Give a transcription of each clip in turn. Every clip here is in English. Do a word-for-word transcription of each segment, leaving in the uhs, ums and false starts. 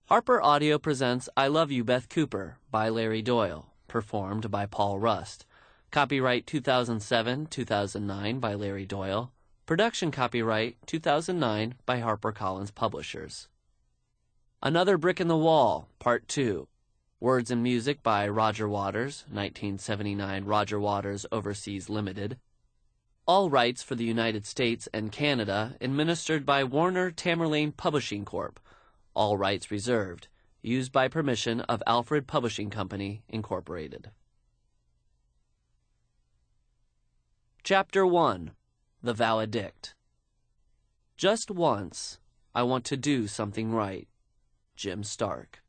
Harper Audio presents I Love You, Beth Cooper by Larry Doyle, performed by Paul Rust. Copyright two thousand seven to two thousand nine by Larry Doyle. Production copyright two thousand nine by HarperCollins Publishers. Another Brick in the Wall, Part two. Words and music by Roger Waters, nineteen seventy-nine Roger Waters Overseas Limited. All rights for the United States and Canada administered by Warner Tamerlane Publishing Corp. All rights reserved. Used by permission of Alfred Publishing Company, Incorporated. Chapter one. The Valedict. Just once, I want to do something right. Jim Stark.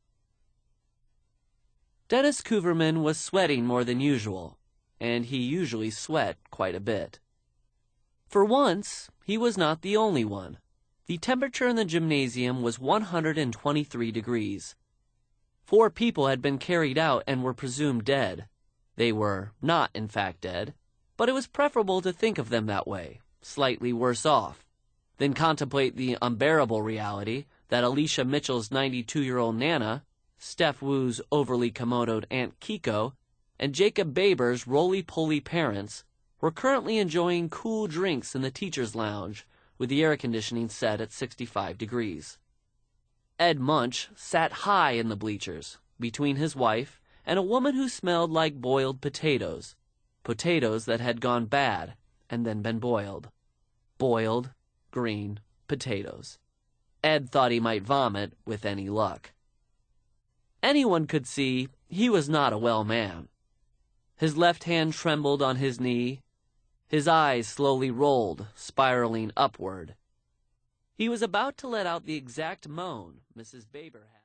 Dennis Cooverman was sweating more than usual, and he usually sweat quite a bit. For once, he was not the only one. The temperature in the gymnasium was one hundred twenty-three degrees. Four people had been carried out and were presumed dead. They were not, in fact, dead, but it was preferable to think of them that way, slightly worse off, than contemplate the unbearable reality that Alicia Mitchell's ninety-two-year-old Nana, Steph Wu's overly kimonoed Aunt Kiko, and Jacob Baber's roly-poly parents were currently enjoying cool drinks in the teacher's lounge with the air conditioning set at sixty-five degrees. Ed Munch sat high in the bleachers, between his wife and a woman who smelled like boiled potatoes, potatoes that had gone bad and then been boiled. Boiled, green potatoes. Ed thought he might vomit with any luck. Anyone could see he was not a well man. His left hand trembled on his knee. His eyes slowly rolled, spiraling upward. He was about to let out the exact moan Missus Baber had.